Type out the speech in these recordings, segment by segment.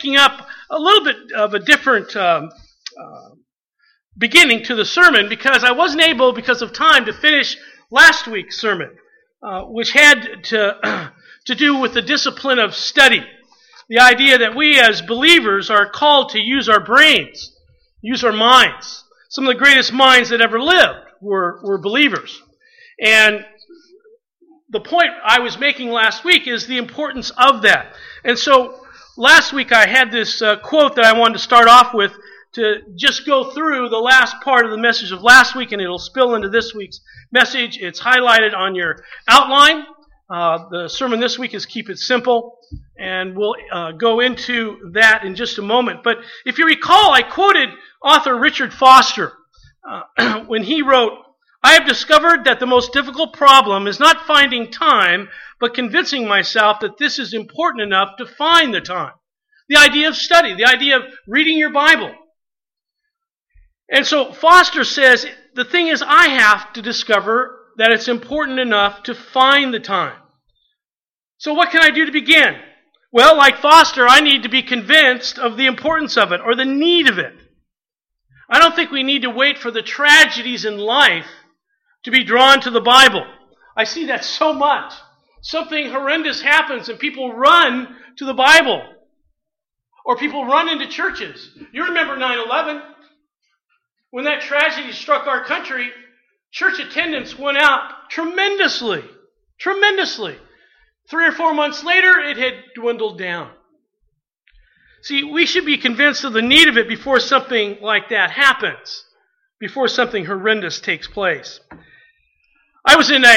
picking up a little bit of a different beginning to the sermon because I wasn't able, because of time, to finish last week's sermon, which had to do with the discipline of study. The idea that we as believers are called to use our brains, use our minds. Some of the greatest minds that ever lived were believers. And the point I was making last week is the importance of that. And so last week I had this quote that I wanted to start off with to just go through the last part of the message of last week, and it'll spill into this week's message. It's highlighted on your outline. The sermon this week is Keep It Simple, and we'll go into that in just a moment. But if you recall, I quoted author Richard Foster when he wrote, "I have discovered that the most difficult problem is not finding time, but convincing myself that this is important enough to find the time." The idea of study, the idea of reading your Bible. And so Foster says, the thing is, I have to discover that it's important enough to find the time. So what can I do to begin? Well, like Foster, I need to be convinced of the importance of it or the need of it. I don't think we need to wait for the tragedies in life to be drawn to the Bible. I see that so much. Something horrendous happens and people run to the Bible. Or people run into churches. You remember 9/11? When that tragedy struck our country, church attendance went out tremendously. Tremendously. 3 or 4 months later, it had dwindled down. See, we should be convinced of the need of it before something like that happens, before something horrendous takes place. I was in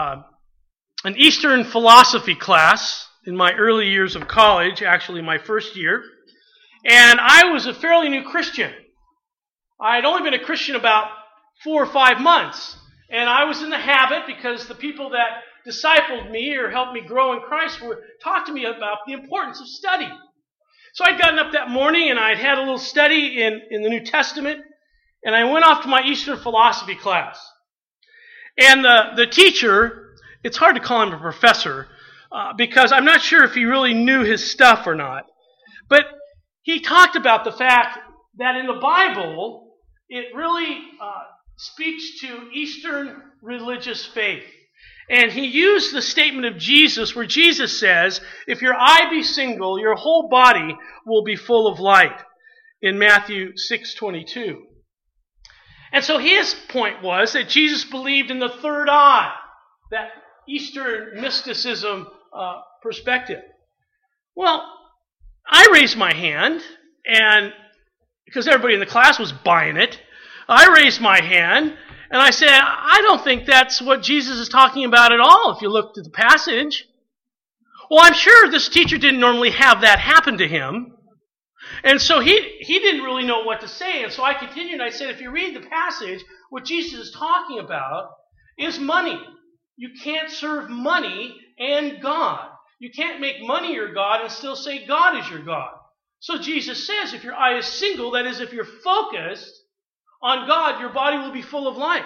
an Eastern philosophy class in my early years of college, actually my first year, and I was a fairly new Christian. I had only been a Christian about 4 or 5 months, and I was in the habit, because the people that discipled me or helped me grow in Christ would talk to me about the importance of study. So I'd gotten up that morning and I'd had a little study in the New Testament, and I went off to my Eastern philosophy class. And the teacher, it's hard to call him a professor, because I'm not sure if he really knew his stuff or not, but he talked about the fact that in the Bible, it really speaks to Eastern religious faith. And he used the statement of Jesus where Jesus says, if your eye be single, your whole body will be full of light, in Matthew 6:22. And so his point was that Jesus believed in the third eye, that Eastern mysticism perspective. Well, I raised my hand, and because everybody in the class was buying it, I raised my hand, and I said, I don't think that's what Jesus is talking about at all, if you look at the passage. Well, I'm sure this teacher didn't normally have that happen to him, and so he didn't really know what to say, and so I continued, and I said, if you read the passage, what Jesus is talking about is money. You can't serve money and God. You can't make money your God and still say God is your God. So Jesus says, if your eye is single, that is, if you're focused on God, your body will be full of light.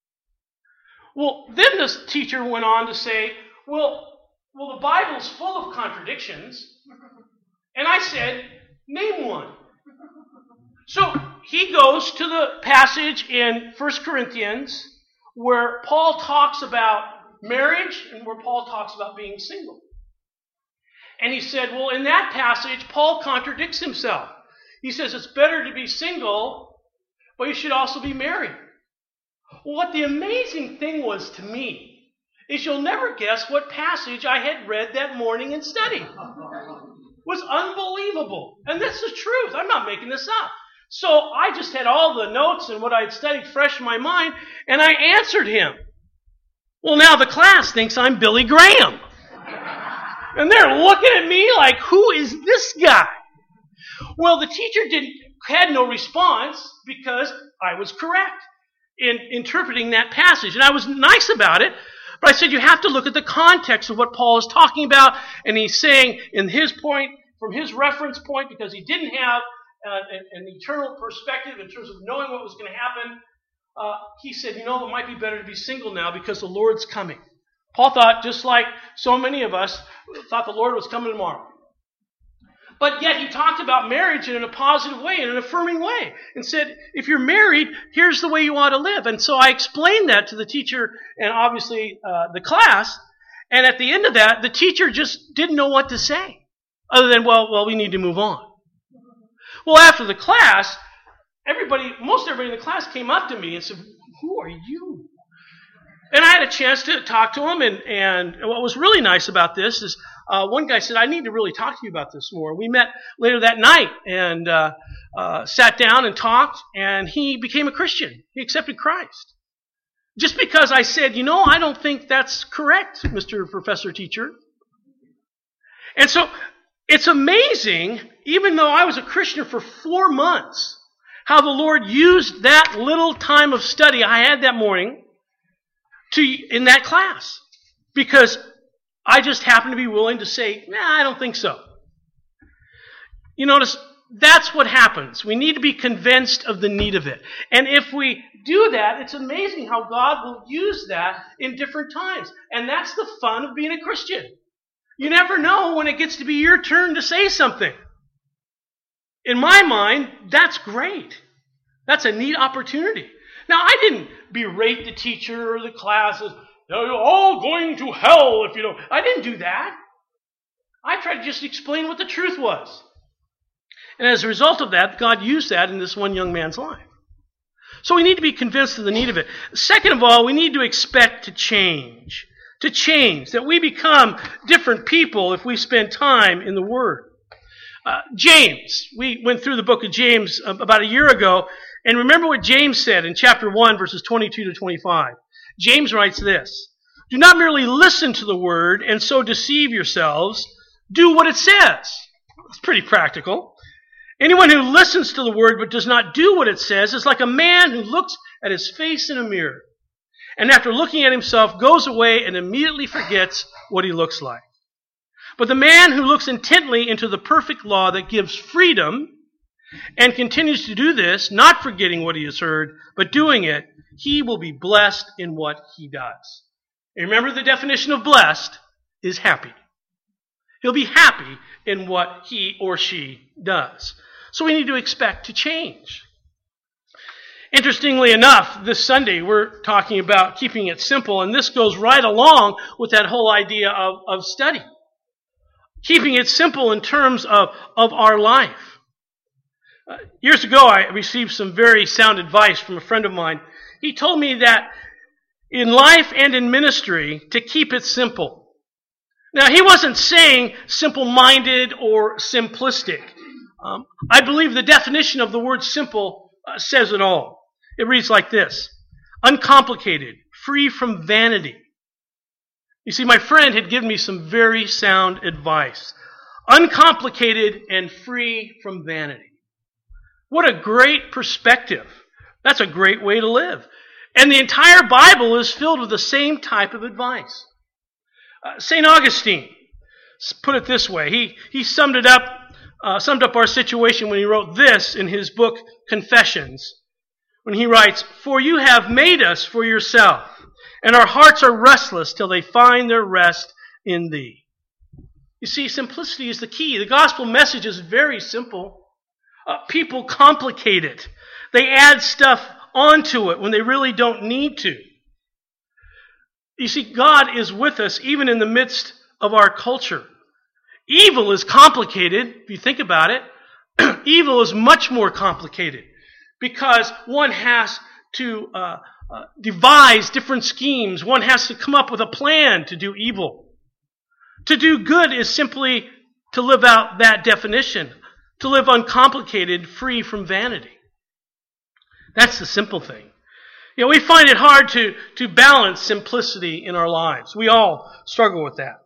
Well, then this teacher went on to say, well, the Bible's full of contradictions. And I said, name one. So he goes to the passage in 1 Corinthians where Paul talks about marriage and where Paul talks about being single. And he said, well, in that passage, Paul contradicts himself. He says it's better to be single, but you should also be married. Well, what the amazing thing was to me is you'll never guess what passage I had read that morning in study. It was unbelievable. And that's the truth. I'm not making this up. So I just had all the notes and what I'd studied fresh in my mind, and I answered him. Well, now the class thinks I'm Billy Graham. And they're looking at me like, who is this guy? Well, the teacher had no response because I was correct in interpreting that passage. And I was nice about it, but I said, you have to look at the context of what Paul is talking about. And he's saying, in his point, from his reference point, because he didn't have an eternal perspective in terms of knowing what was going to happen, he said, it might be better to be single now because the Lord's coming. Paul thought, just like so many of us, thought the Lord was coming tomorrow. But yet he talked about marriage in a positive way, in an affirming way, and said, if you're married, here's the way you ought to live. And so I explained that to the teacher and obviously the class. And at the end of that, the teacher just didn't know what to say, other than, well, we need to move on. Well, after the class, most everybody in the class came up to me and said, who are you? And I had a chance to talk to him, and what was really nice about this is one guy said, I need to really talk to you about this more. We met later that night and sat down and talked, and he became a Christian. He accepted Christ. Just because I said, I don't think that's correct, Mr. Professor Teacher. And so it's amazing, even though I was a Christian for 4 months, how the Lord used that little time of study I had that morning in that class. Because I just happened to be willing to say, I don't think so. You notice, that's what happens. We need to be convinced of the need of it. And if we do that, it's amazing how God will use that in different times. And that's the fun of being a Christian. You never know when it gets to be your turn to say something. In my mind, that's great. That's a neat opportunity. Now, I didn't berate the teacher or the classes. You're all going to hell if you don't. I didn't do that. I tried to just explain what the truth was. And as a result of that, God used that in this one young man's life. So we need to be convinced of the need of it. Second of all, we need to expect to change. To change. That we become different people if we spend time in the Word. James. We went through the book of James about a year ago. And remember what James said in chapter 1, verses 22 to 25. James writes this, do not merely listen to the word and so deceive yourselves. Do what it says. It's pretty practical. Anyone who listens to the word but does not do what it says is like a man who looks at his face in a mirror and after looking at himself goes away and immediately forgets what he looks like. But the man who looks intently into the perfect law that gives freedom and continues to do this, not forgetting what he has heard, but doing it, he will be blessed in what he does. And remember, the definition of blessed is happy. He'll be happy in what he or she does. So we need to expect to change. Interestingly enough, this Sunday we're talking about keeping it simple, and this goes right along with that whole idea of study. Keeping it simple in terms of our life. Years ago, I received some very sound advice from a friend of mine. He told me that in life and in ministry, to keep it simple. Now, he wasn't saying simple-minded or simplistic. I believe the definition of the word simple says it all. It reads like this: uncomplicated, free from vanity. You see, my friend had given me some very sound advice. Uncomplicated and free from vanity. What a great perspective. That's a great way to live. And the entire Bible is filled with the same type of advice. St. Augustine put it this way. He summed up our situation when he wrote this in his book, Confessions. When he writes, for you have made us for yourself, and our hearts are restless till they find their rest in thee. You see, simplicity is the key. The gospel message is very simple. People complicate it. They add stuff onto it when they really don't need to. You see, God is with us even in the midst of our culture. Evil is complicated, if you think about it. Evil is much more complicated because one has to devise different schemes. One has to come up with a plan to do evil. To do good is simply to live out that definition. To live uncomplicated, free from vanity. That's the simple thing. You know, we find it hard to balance simplicity in our lives. We all struggle with that.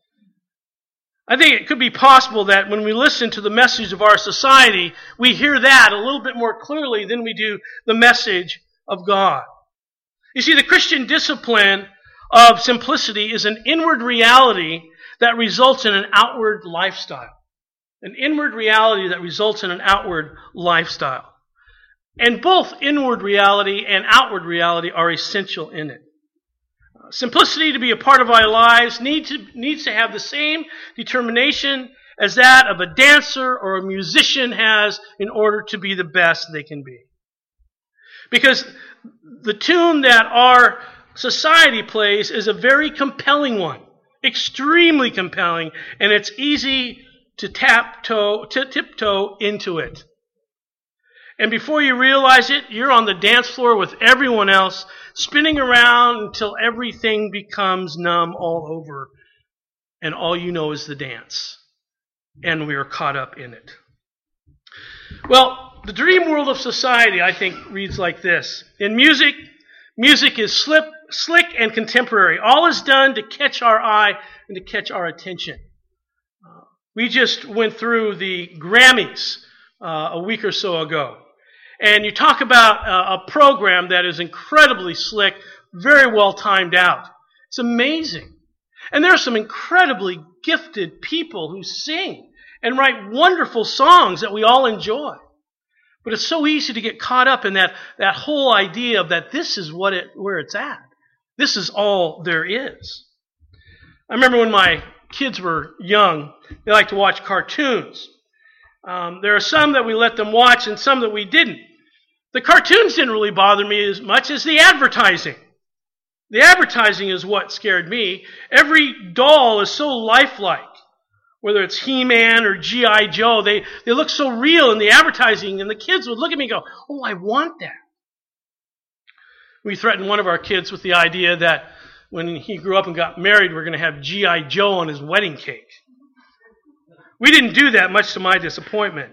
I think it could be possible that when we listen to the message of our society, we hear that a little bit more clearly than we do the message of God. You see, the Christian discipline of simplicity is an inward reality that results in an outward lifestyle. An inward reality that results in an outward lifestyle. And both inward reality and outward reality are essential in it. Simplicity to be a part of our lives needs to have the same determination as that of a dancer or a musician has in order to be the best they can be. Because the tune that our society plays is a very compelling one, extremely compelling, and it's easy to tiptoe into it. And before you realize it, you're on the dance floor with everyone else, spinning around until everything becomes numb all over, and all you know is the dance. And we are caught up in it. Well, the dream world of society, I think, reads like this. In music is slick and contemporary. All is done to catch our eye and to catch our attention. We just went through the Grammys a week or so ago. And you talk about a program that is incredibly slick, very well timed out. It's amazing. And there are some incredibly gifted people who sing and write wonderful songs that we all enjoy. But it's so easy to get caught up in that whole idea of that this is where it's at. This is all there is. I remember when my kids were young, they liked to watch cartoons. There are some that we let them watch and some that we didn't. The cartoons didn't really bother me as much as the advertising. The advertising is what scared me. Every doll is so lifelike. Whether it's He-Man or G.I. Joe, they look so real in the advertising, and the kids would look at me and go, "Oh, I want that." We threatened one of our kids with the idea that when he grew up and got married, we're going to have G.I. Joe on his wedding cake. We didn't do that, much to my disappointment.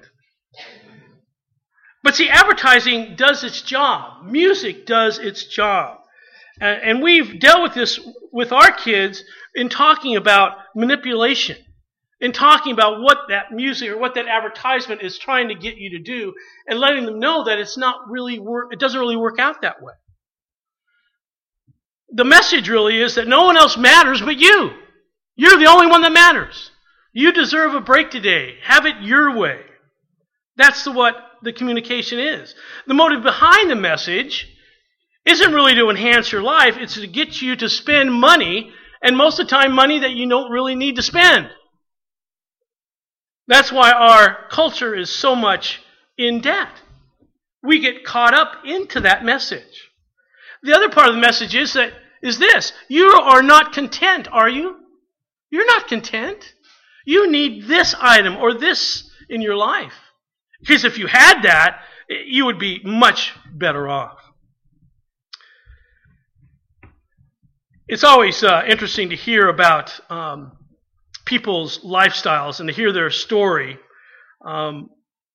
But see, advertising does its job. Music does its job. And we've dealt with this with our kids in talking about manipulation, in talking about what that music or what that advertisement is trying to get you to do, and letting them know that it's not really it doesn't really work out that way. The message really is that no one else matters but you. You're the only one that matters. You deserve a break today. Have it your way. That's what the communication is. The motive behind the message isn't really to enhance your life. It's to get you to spend money, and most of the time money that you don't really need to spend. That's why our culture is so much in debt. We get caught up into that message. The other part of the message is this. You are not content, are you? You're not content. You need this item or this in your life. Because if you had that, you would be much better off. It's always interesting to hear about people's lifestyles and to hear their story. When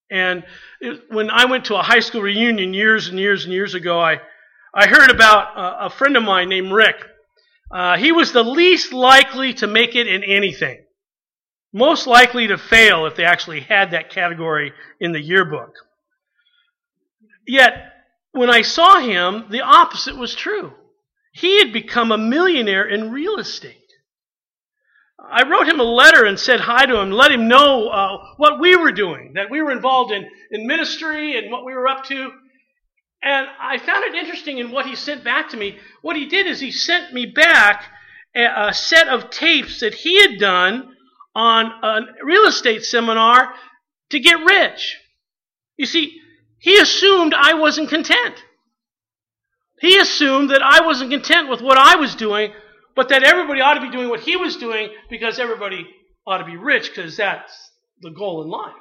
I went to a high school reunion years and years and years ago, I heard about a friend of mine named Rick. He was the least likely to make it in anything. Most likely to fail if they actually had that category in the yearbook. Yet, when I saw him, the opposite was true. He had become a millionaire in real estate. I wrote him a letter and said hi to him, let him know what we were doing, that we were involved in ministry and what we were up to. And I found it interesting in what he sent back to me. What he did is he sent me back a set of tapes that he had done on a real estate seminar to get rich. You see, he assumed I wasn't content. He assumed that I wasn't content with what I was doing, but that everybody ought to be doing what he was doing because everybody ought to be rich because that's the goal in life.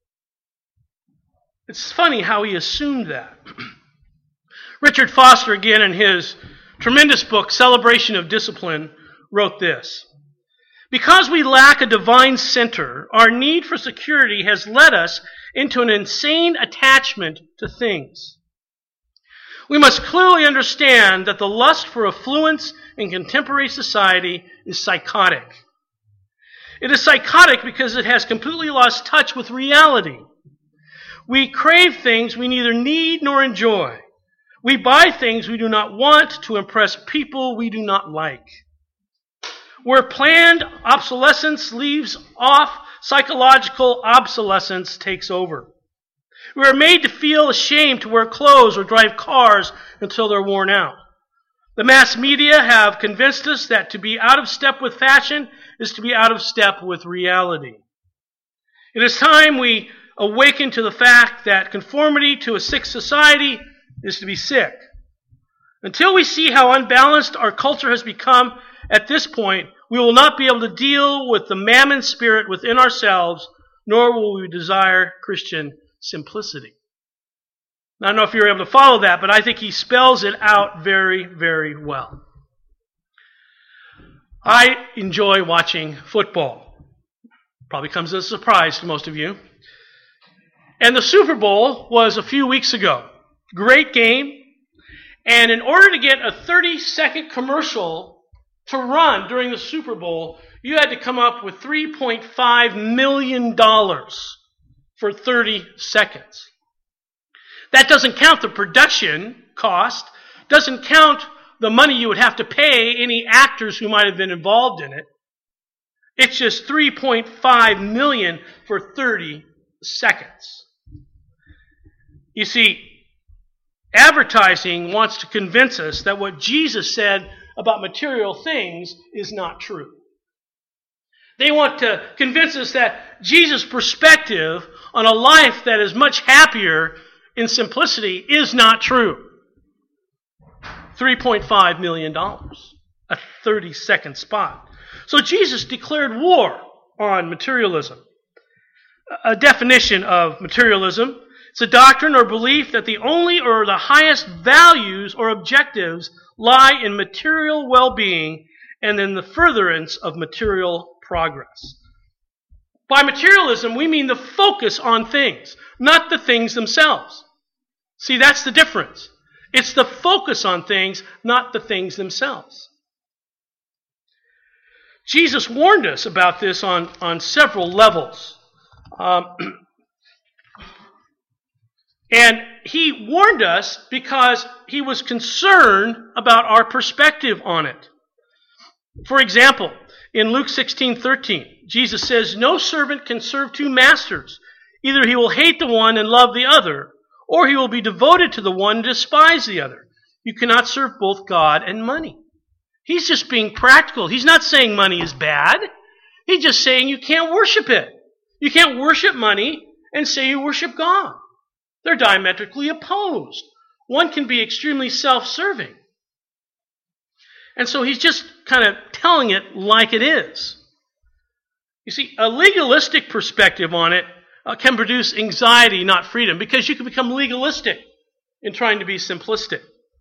It's funny how he assumed that. Richard Foster, again, in his tremendous book, Celebration of Discipline, wrote this. Because we lack a divine center, our need for security has led us into an insane attachment to things. We must clearly understand that the lust for affluence in contemporary society is psychotic. It is psychotic because it has completely lost touch with reality. We crave things we neither need nor enjoy. We buy things we do not want to impress people we do not like. Where planned obsolescence leaves off, psychological obsolescence takes over. We are made to feel ashamed to wear clothes or drive cars until they're worn out. The mass media have convinced us that to be out of step with fashion is to be out of step with reality. It is time we awaken to the fact that conformity to a sick society is to be sick. Until we see how unbalanced our culture has become at this point, we will not be able to deal with the mammon spirit within ourselves, nor will we desire Christian simplicity. I don't know if you're able to follow that, but I think he spells it out very, very well. I enjoy watching football. Probably comes as a surprise to most of you. And the Super Bowl was a few weeks ago. Great game. And in order to get a 30-second commercial to run during the Super Bowl, you had to come up with $3.5 million for 30 seconds. That doesn't count the production cost, doesn't count the money you would have to pay any actors who might have been involved in it. It's just $3.5 million for 30 seconds. You see, advertising wants to convince us that what Jesus said about material things is not true. They want to convince us that Jesus' perspective on a life that is much happier in simplicity is not true. $3.5 million, a 30-second spot. So Jesus declared war on materialism. A definition of materialism: it's a doctrine or belief that the only or the highest values or objectives lie in material well-being and in the furtherance of material progress. By materialism, we mean the focus on things, not the things themselves. See, that's the difference. It's the focus on things, not the things themselves. Jesus warned us about this on several levels. And he warned us because he was concerned about our perspective on it. For example, in Luke 16:13, Jesus says, "No servant can serve two masters. Either he will hate the one and love the other, or he will be devoted to the one and despise the other. You cannot serve both God and money." He's just being practical. He's not saying money is bad. He's just saying you can't worship it. You can't worship money and say you worship God. They're diametrically opposed. One can be extremely self-serving. And so he's just kind of telling it like it is. You see, a legalistic perspective on it can produce anxiety, not freedom, because you can become legalistic in trying to be simplistic.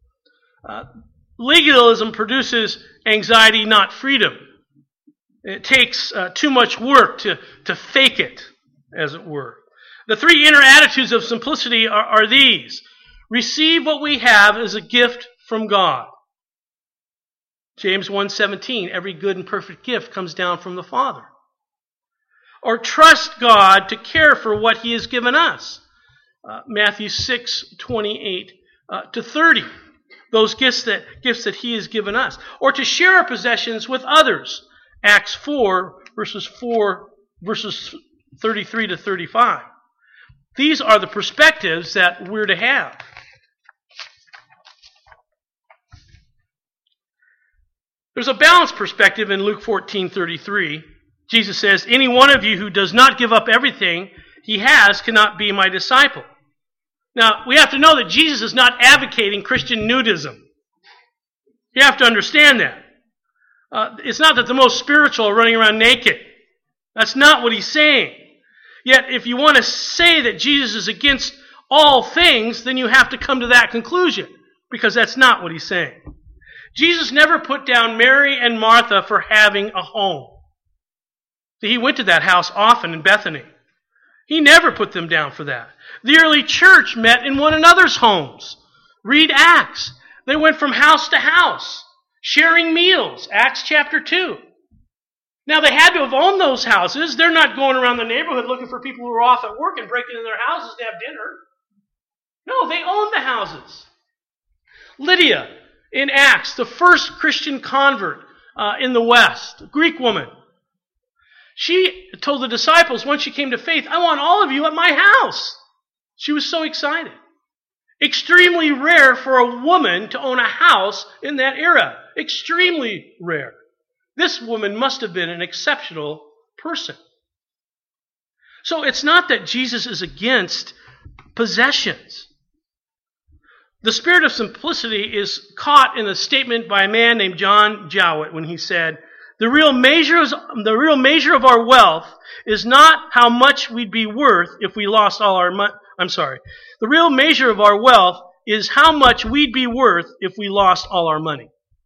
Legalism produces anxiety, not freedom. It takes too much work to fake it, as it were. The three inner attitudes of simplicity are these: receive what we have as a gift from God. James 1:17, every good and perfect gift comes down from the Father. Or trust God to care for what He has given us. Matthew 6:28 to 30. Those gifts that He has given us. Or to share our possessions with others. Acts 4, verses 33 to 35. These are the perspectives that we're to have. There's a balanced perspective in Luke 14:33. Jesus says, "Any one of you who does not give up everything he has cannot be my disciple." Now, we have to know that Jesus is not advocating Christian nudism. You have to understand that. It's not that the most spiritual are running around naked. That's not what he's saying. Yet, if you want to say that Jesus is against all things, then you have to come to that conclusion, because that's not what he's saying. Jesus never put down Mary and Martha for having a home. He went to that house often in Bethany. He never put them down for that. The early church met in one another's homes. Read Acts. They went from house to house, sharing meals. Acts chapter 2. Now, they had to have owned those houses. They're not going around the neighborhood looking for people who are off at work and breaking in their houses to have dinner. No, they owned the houses. Lydia, in Acts, the first Christian convert in the West, a Greek woman. She told the disciples once she came to faith, "I want all of you at my house." She was so excited. Extremely rare for a woman to own a house in that era. Extremely rare. This woman must have been an exceptional person. So it's not that Jesus is against possessions. The spirit of simplicity is caught in a statement by a man named John Jowett when he said, the real measure of our wealth is not how much we'd be worth if we lost all our money. The real measure of our wealth is how much we'd be worth if we lost all our money.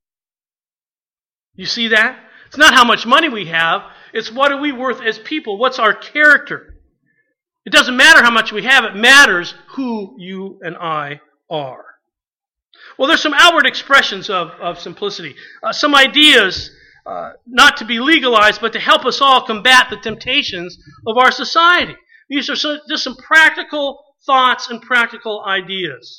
You see that? It's not how much money we have. It's what are we worth as people? What's our character? It doesn't matter how much we have. It matters who you and I are. Well, there's some outward expressions of simplicity. Some ideas, not to be legalized, but to help us all combat the temptations of our society. These are just some practical thoughts and practical ideas.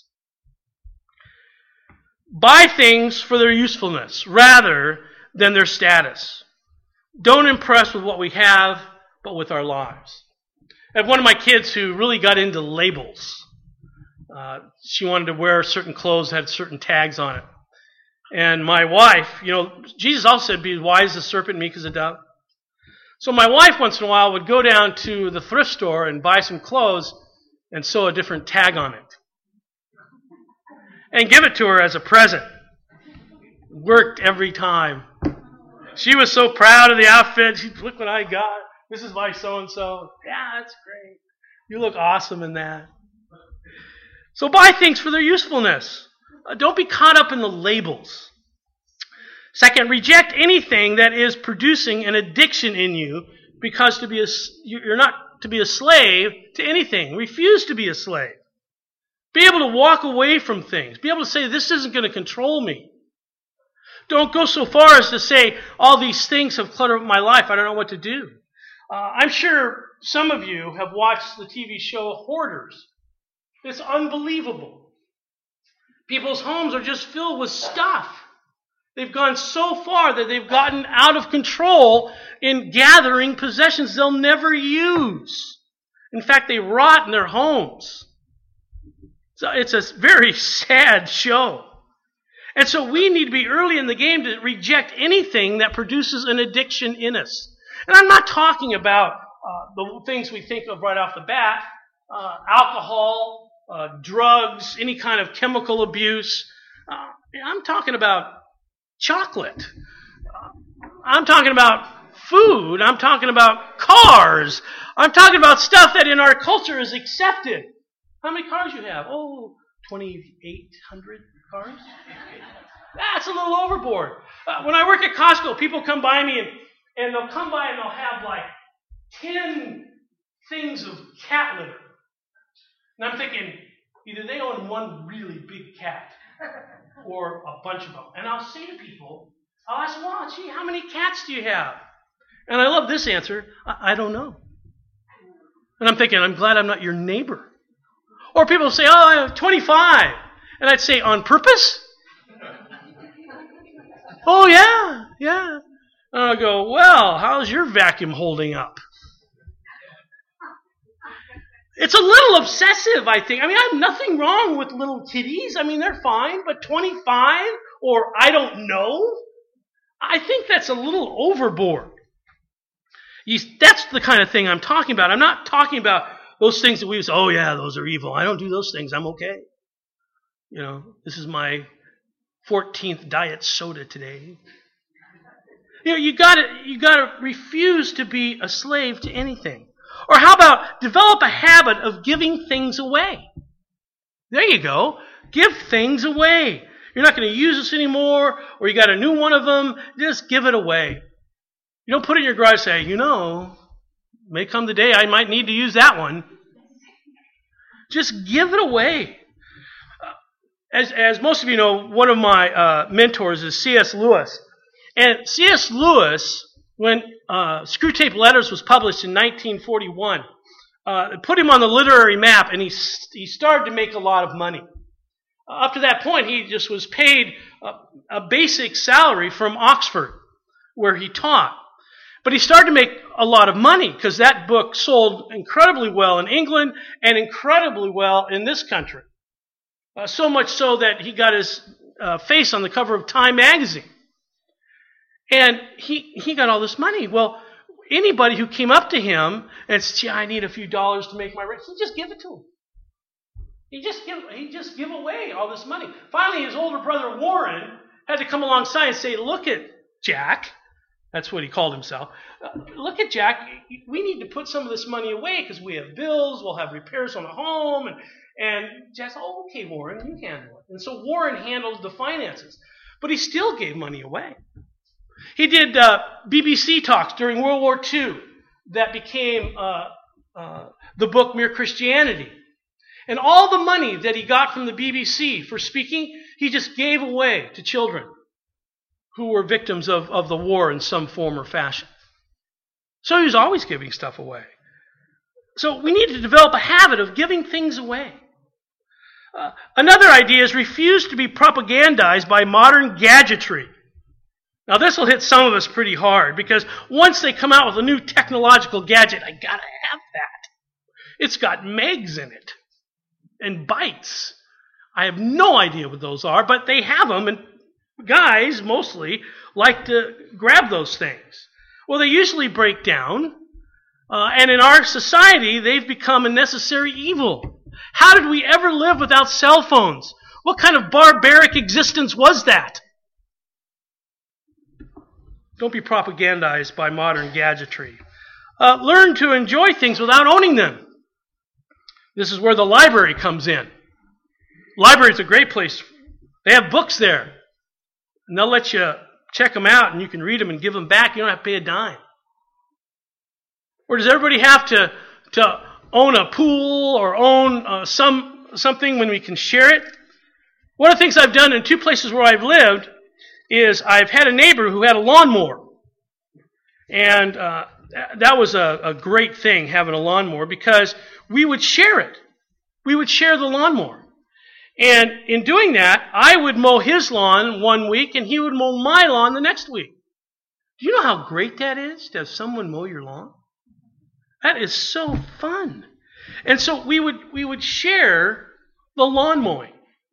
Buy things for their usefulness rather than their status. Don't impress with what we have, but with our lives. I have one of my kids who really got into labels. She wanted to wear certain clothes that had certain tags on it. And my wife, Jesus also said, be wise as a serpent, meek as a dove. So my wife once in a while would go down to the thrift store and buy some clothes and sew a different tag on it. And give it to her as a present. Worked every time. She was so proud of the outfit. She'd, look what I got. This is my so-and-so. Yeah, that's great. You look awesome in that. So buy things for their usefulness. Don't be caught up in the labels. Second, reject anything that is producing an addiction in you, because you're not to be a slave to anything. Refuse to be a slave. Be able to walk away from things. Be able to say, this isn't going to control me. Don't go so far as to say, all these things have cluttered up my life. I don't know what to do. I'm sure some of you have watched the TV show Hoarders. It's unbelievable. People's homes are just filled with stuff. They've gone so far that they've gotten out of control in gathering possessions they'll never use. In fact, they rot in their homes. So it's a very sad show. And so we need to be early in the game to reject anything that produces an addiction in us. And I'm not talking about the things we think of right off the bat, alcohol, drugs, any kind of chemical abuse. I'm talking about chocolate. I'm talking about food. I'm talking about cars. I'm talking about stuff that in our culture is accepted. How many cars you have? 2,800 cars? That's a little overboard. When I work at Costco, people come by me and they'll come by and they'll have like 10 things of cat litter. And I'm thinking, either they own one really big cat or a bunch of them. And I'll say to people, I'll ask, well, gee, how many cats do you have? And I love this answer, I don't know. And I'm thinking, I'm glad I'm not your neighbor. Or people say, I have 25. And I'd say, on purpose? Oh, yeah. And I'll go, well, how's your vacuum holding up? It's a little obsessive, I think. I mean, I have nothing wrong with little kitties. I mean, they're fine. But 25 or I don't know, I think that's a little overboard. That's the kind of thing I'm talking about. I'm not talking about those things that we say, oh, yeah, those are evil. I don't do those things. I'm okay. This is my 14th diet soda today. You gotta refuse to be a slave to anything. Or how about develop a habit of giving things away? There you go. Give things away. You're not going to use this anymore, or you got a new one of them. Just give it away. You don't put it in your garage and say, may come the day I might need to use that one. Just give it away. As most of you know, one of my mentors is C.S. Lewis. And C.S. Lewis, when Screwtape Letters was published in 1941, put him on the literary map, and he started to make a lot of money. Up to that point, he just was paid a basic salary from Oxford, where he taught. But he started to make a lot of money because that book sold incredibly well in England and incredibly well in this country. So much so that he got his face on the cover of Time magazine. And he got all this money. Well, anybody who came up to him and said, "Gee, I need a few dollars to make my rent," he'd just give it to him. He'd just give away all this money. Finally, his older brother Warren had to come alongside and say, "Look at Jack." That's what he called himself. "Look at Jack. We need to put some of this money away because we have bills. We'll have repairs on the home." And Jack said, "Oh, okay, Warren, you handle it." And so Warren handled the finances. But he still gave money away. He did BBC talks during World War II that became the book Mere Christianity. And all the money that he got from the BBC for speaking, he just gave away to children who were victims of the war in some form or fashion. So he was always giving stuff away. So we need to develop a habit of giving things away. Another idea is refuse to be propagandized by modern gadgetry. Now this will hit some of us pretty hard because once they come out with a new technological gadget, I gotta have that. It's got megs in it and bytes. I have no idea what those are, but they have them, and guys mostly like to grab those things. Well, they usually break down, and in our society, they've become a necessary evil. How did we ever live without cell phones? What kind of barbaric existence was that? Don't be propagandized by modern gadgetry. Learn to enjoy things without owning them. This is where the library comes in. Library is a great place. They have books there. And they'll let you check them out and you can read them and give them back. You don't have to pay a dime. Or does everybody have to own a pool or own something when we can share it? One of the things I've done in two places where I've lived is I've had a neighbor who had a lawnmower. And that was a great thing, having a lawnmower, because we would share it. We would share the lawnmower. And in doing that, I would mow his lawn one week and he would mow my lawn the next week. Do you know how great that is to have someone mow your lawn? That is so fun. And so we would share the lawn mowing.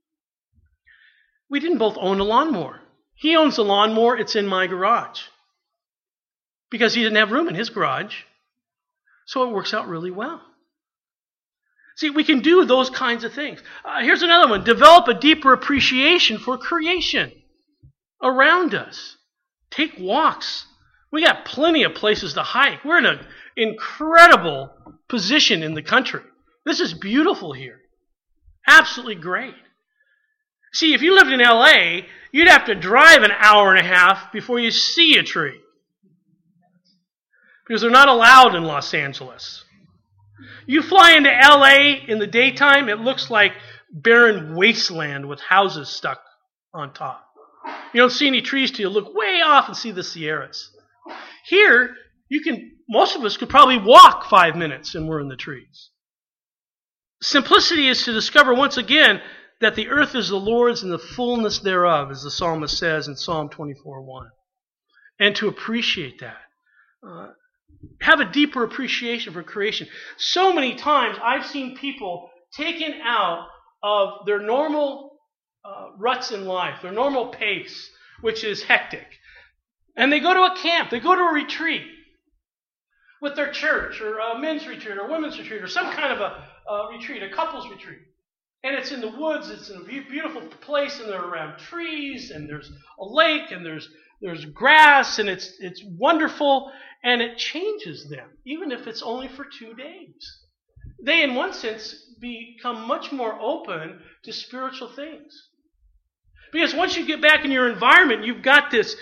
We didn't both own a lawnmower. He owns the lawnmower, it's in my garage. Because he didn't have room in his garage. So it works out really well. See, we can do those kinds of things. Here's another one. Develop a deeper appreciation for creation around us. Take walks. We got plenty of places to hike. We're in an incredible position in the country. This is beautiful here. Absolutely great. See, if you lived in LA, you'd have to drive an hour and a half before you see a tree. Because they're not allowed in Los Angeles. You fly into LA in the daytime, it looks like barren wasteland with houses stuck on top. You don't see any trees till you look way off and see the Sierras. Here, most of us could probably walk 5 minutes and we're in the trees. Simplicity is to discover once again that the earth is the Lord's and the fullness thereof, as the psalmist says in Psalm 24:1. And to appreciate that. Have a deeper appreciation for creation. So many times I've seen people taken out of their normal ruts in life, their normal pace, which is hectic. And they go to a camp, they go to a retreat with their church, or a men's retreat, or a women's retreat, or some kind of a retreat, a couple's retreat. And it's in the woods, it's in a beautiful place, and they're around trees, and there's a lake, and there's grass, and it's wonderful, and it changes them, even if it's only for 2 days. They, in one sense, become much more open to spiritual things. Because once you get back in your environment, you've got this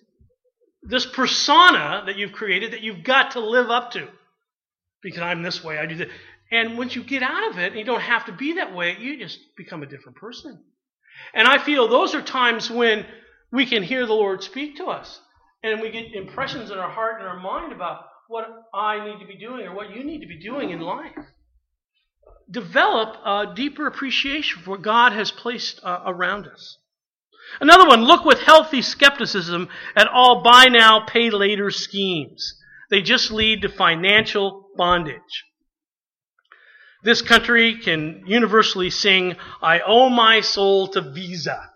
persona that you've created that you've got to live up to. Because I'm this way, I do that. And once you get out of it, and you don't have to be that way, you just become a different person. And I feel those are times when we can hear the Lord speak to us. And we get impressions in our heart and our mind about what I need to be doing or what you need to be doing in life. Develop a deeper appreciation for what God has placed around us. Another one, look with healthy skepticism at all buy now, pay later schemes. They just lead to financial bondage. This country can universally sing, "I owe my soul to Visa."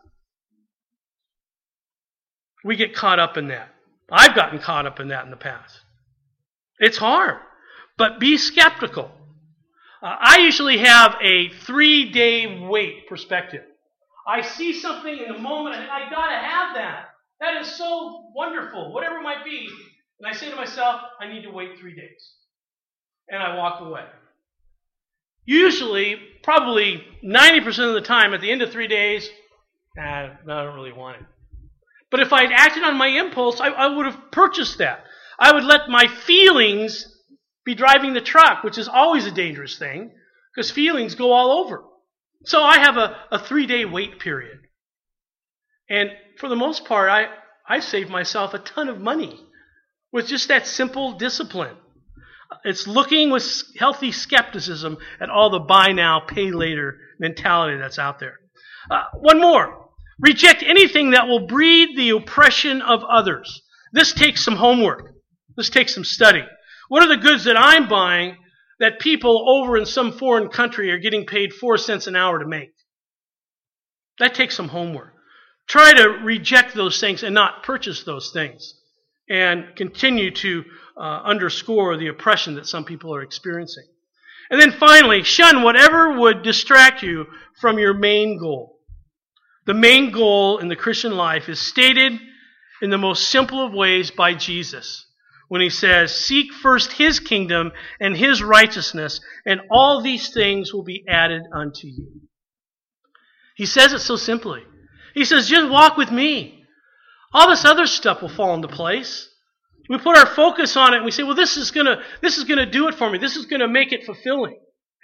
We get caught up in that. I've gotten caught up in that in the past. It's hard. But be skeptical. I usually have a 3-day wait perspective. I see something in the moment, and I got to have that. That is so wonderful, whatever it might be. And I say to myself, I need to wait 3 days. And I walk away. Usually, probably 90% of the time, at the end of 3 days, I don't really want it. But if I'd acted on my impulse, I would have purchased that. I would let my feelings be driving the truck, which is always a dangerous thing, because feelings go all over. So I have a 3-day wait period. And for the most part, I saved myself a ton of money with just that simple discipline. It's looking with healthy skepticism at all the buy now, pay later mentality that's out there. One more. Reject anything that will breed the oppression of others. This takes some homework. This takes some study. What are the goods that I'm buying that people over in some foreign country are getting paid 4 cents an hour to make? That takes some homework. Try to reject those things and not purchase those things, and continue to underscore the oppression that some people are experiencing. And then finally, shun whatever would distract you from your main goal. The main goal in the Christian life is stated in the most simple of ways by Jesus, when he says, seek first his kingdom and his righteousness, and all these things will be added unto you. He says it so simply. He says, just walk with me. All this other stuff will fall into place. We put our focus on it and we say, well, this is gonna do it for me. This is gonna make it fulfilling.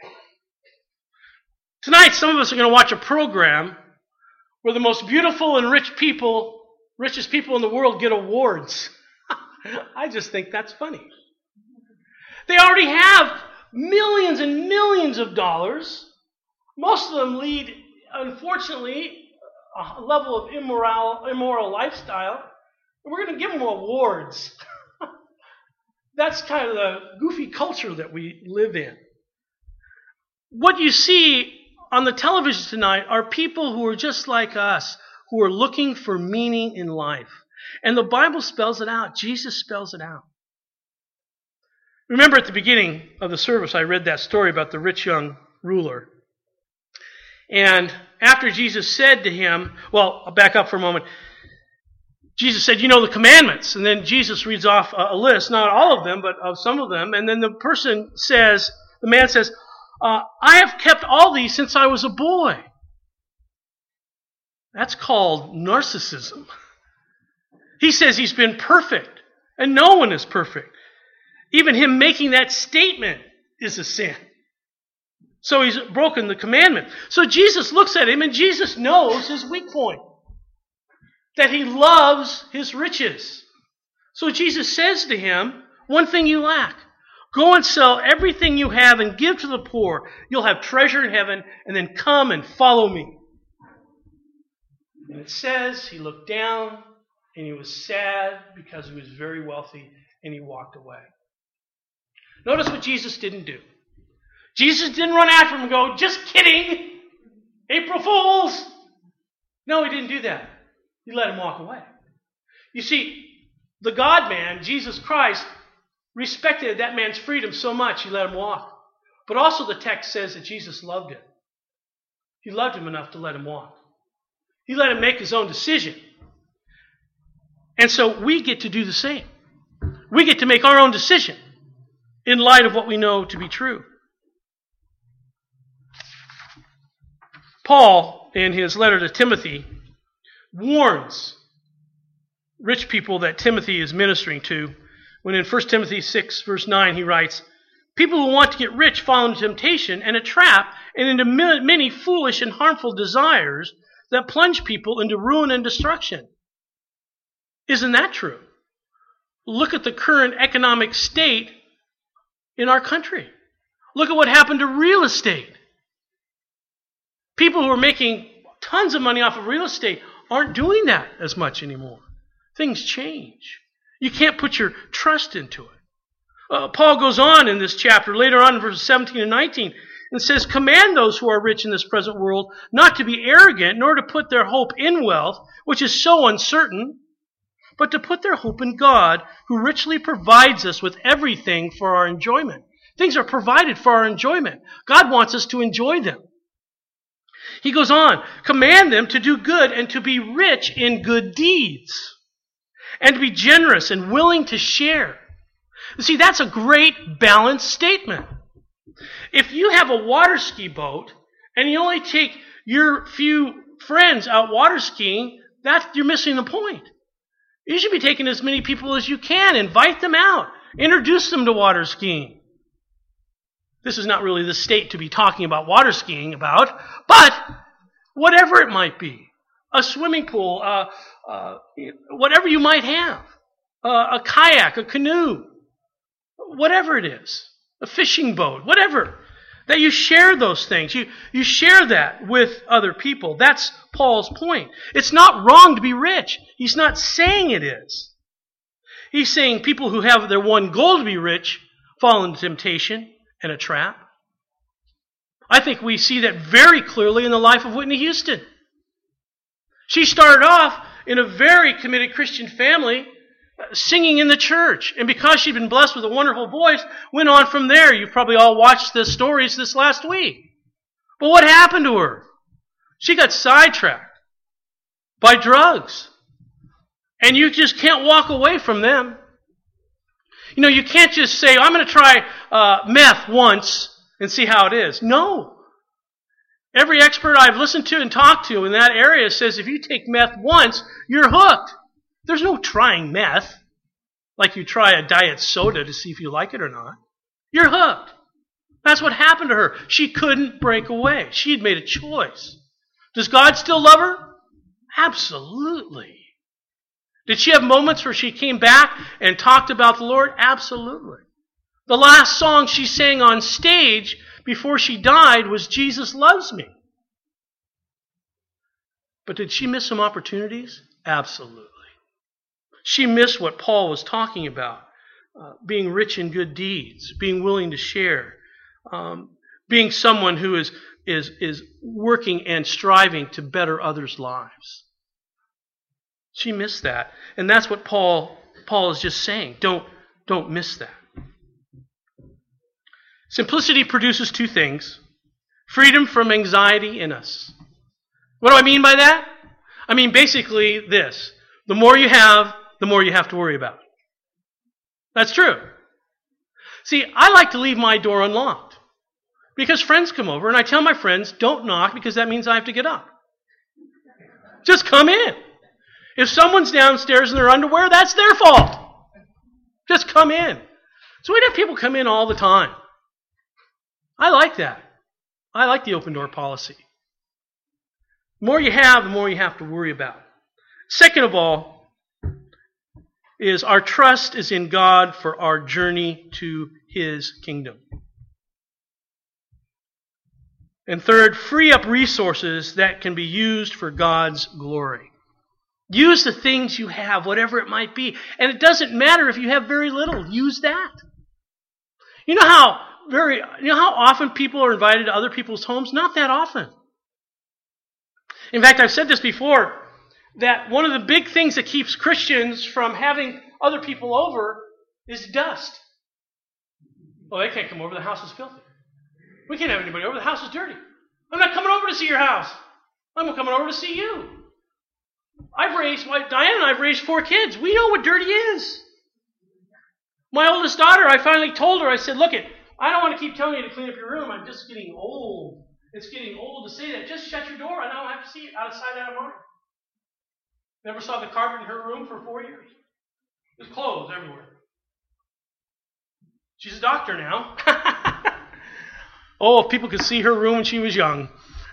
Tonight, some of us are gonna watch a program where the most beautiful and richest people in the world get awards. I just think that's funny. They already have millions and millions of dollars. Most of them lead, unfortunately, a level of immoral lifestyle. And we're going to give them awards. That's kind of the goofy culture that we live in. What you see on the television tonight are people who are just like us, who are looking for meaning in life. And the Bible spells it out. Jesus spells it out. Remember at the beginning of the service, I read that story about the rich young ruler. And after Jesus said to him, well, I'll back up for a moment. Jesus said, you know the commandments. And then Jesus reads off a list, not all of them, but of some of them. And then the man says, I have kept all these since I was a boy. That's called narcissism. He says he's been perfect, and no one is perfect. Even him making that statement is a sin. So he's broken the commandment. So Jesus looks at him, and Jesus knows his weak point, that he loves his riches. So Jesus says to him, one thing you lack. Go and sell everything you have and give to the poor. You'll have treasure in heaven, and then come and follow me. And it says he looked down, and he was sad because he was very wealthy, and he walked away. Notice what Jesus didn't do. Jesus didn't run after him and go, just kidding, April Fools. No, he didn't do that. He let him walk away. You see, the God-man, Jesus Christ, respected that man's freedom so much he let him walk. But also the text says that Jesus loved him. He loved him enough to let him walk. He let him make his own decision. And so we get to do the same. We get to make our own decision in light of what we know to be true. Paul, in his letter to Timothy, warns rich people that Timothy is ministering to when in 1 Timothy 6, verse 9, he writes, people who want to get rich fall into temptation and a trap and into many foolish and harmful desires that plunge people into ruin and destruction. Isn't that true? Look at the current economic state in our country. Look at what happened to real estate. People who are making tons of money off of real estate aren't doing that as much anymore. Things change. You can't put your trust into it. Paul goes on in this chapter, later on in verses 17 and 19, and says, command those who are rich in this present world not to be arrogant, nor to put their hope in wealth, which is so uncertain, but to put their hope in God, who richly provides us with everything for our enjoyment. Things are provided for our enjoyment. God wants us to enjoy them. He goes on, command them to do good and to be rich in good deeds, and to be generous and willing to share. You see, that's a great balanced statement. If you have a water ski boat and you only take your few friends out water skiing, you're missing the point. You should be taking as many people as you can. Invite them out. Introduce them to water skiing. This is not really the state to be talking about water skiing about, but whatever it might be. A swimming pool, whatever you might have. A kayak, a canoe, whatever it is. A fishing boat, whatever. That you share those things. You share that with other people. That's Paul's point. It's not wrong to be rich. He's not saying it is. He's saying people who have their one goal to be rich fall into temptation and a trap. I think we see that very clearly in the life of Whitney Houston. She started off in a very committed Christian family, singing in the church. And because she'd been blessed with a wonderful voice, went on from there. You've probably all watched the stories this last week. But what happened to her? She got sidetracked by drugs. And you just can't walk away from them. You know, you can't just say, I'm going to try meth once and see how it is. No. Every expert I've listened to and talked to in that area says if you take meth once, you're hooked. There's no trying meth, like you try a diet soda to see if you like it or not. You're hooked. That's what happened to her. She couldn't break away. She had made a choice. Does God still love her? Absolutely. Did she have moments where she came back and talked about the Lord? Absolutely. The last song she sang on stage before she died was Jesus Loves Me. But did she miss some opportunities? Absolutely. She missed what Paul was talking about, being rich in good deeds, being willing to share, being someone who is working and striving to better others' lives. She missed that. And that's what Paul is just saying. Don't miss that. Simplicity produces two things. Freedom from anxiety in us. What do I mean by that? I mean basically this. The more you have, the more you have to worry about. That's true. See, I like to leave my door unlocked because friends come over and I tell my friends, don't knock because that means I have to get up. Just come in. If someone's downstairs in their underwear, that's their fault. Just come in. So we'd have people come in all the time. I like that. I like the open door policy. The more you have, the more you have to worry about. Second of all, is our trust is in God for our journey to His kingdom. And third, free up resources that can be used for God's glory. Use the things you have, whatever it might be. And it doesn't matter if you have very little. Use that. You know how often people are invited to other people's homes? Not that often. In fact, I've said this before, that one of the big things that keeps Christians from having other people over is dust. Well, they can't come over. The house is filthy. We can't have anybody over. The house is dirty. I'm not coming over to see your house. I'm coming over to see you. Diane and I have raised 4 kids. We know what dirty is. My oldest daughter, I finally told her, I said, look, I don't want to keep telling you to clean up your room. I'm just getting old. It's getting old to say that. Just shut your door. I don't have to see it outside out of mind. Never saw the carpet in her room for 4 years. There's clothes everywhere. She's a doctor now. Oh, if people could see her room when she was young.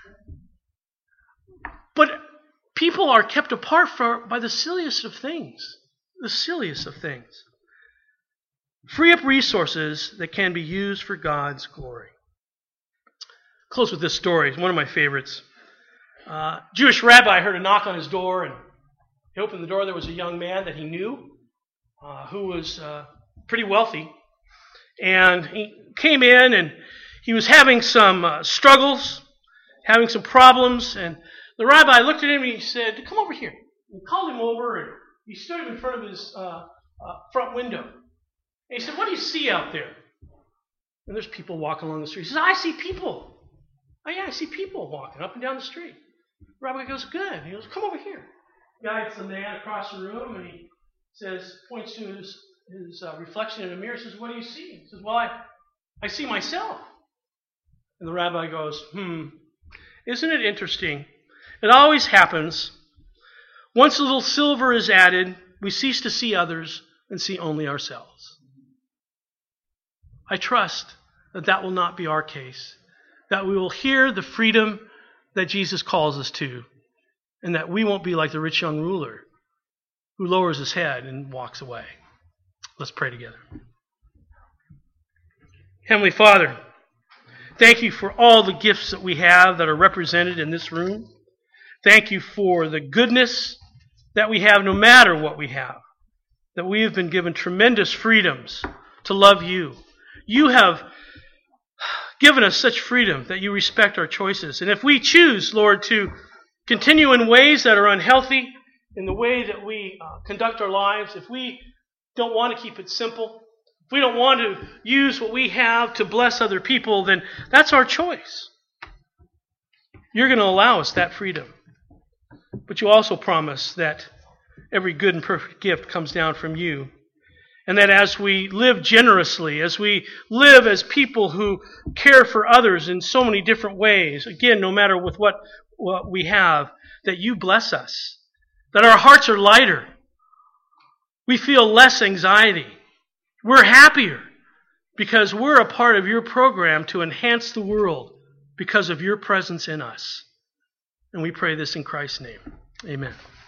But people are kept apart by the silliest of things. The silliest of things. Free up resources that can be used for God's glory. Close with this story. It's one of my favorites. Jewish rabbi heard a knock on his door, and he opened the door. There was a young man that he knew who was pretty wealthy. And he came in, and he was having some struggles, having some problems. And the rabbi looked at him, and he said, come over here. He called him over, and he stood in front of his front window. And he said, "What do you see out there?" And there's people walking along the street. He says, "I see people." "Oh yeah, I see people walking up and down the street." The rabbi goes, "Good." He goes, "Come over here." Guides the man across the room, and he says, points to his reflection in a mirror, says, "What do you see?" He says, "Well, I see myself." And the rabbi goes, "Isn't it interesting? It always happens. Once a little silver is added, we cease to see others and see only ourselves." I trust that will not be our case, that we will hear the freedom that Jesus calls us to, and that we won't be like the rich young ruler who lowers his head and walks away. Let's pray together. Heavenly Father, thank you for all the gifts that we have that are represented in this room. Thank you for the goodness that we have no matter what we have, that we have been given tremendous freedoms to love you. You have given us such freedom that you respect our choices. And if we choose, Lord, to continue in ways that are unhealthy, in the way that we conduct our lives, if we don't want to keep it simple, if we don't want to use what we have to bless other people, then that's our choice. You're going to allow us that freedom. But you also promise that every good and perfect gift comes down from you. And that as we live generously, as we live as people who care for others in so many different ways, again, no matter with what we have, that you bless us. That our hearts are lighter. We feel less anxiety. We're happier because we're a part of your program to enhance the world because of your presence in us. And we pray this in Christ's name. Amen.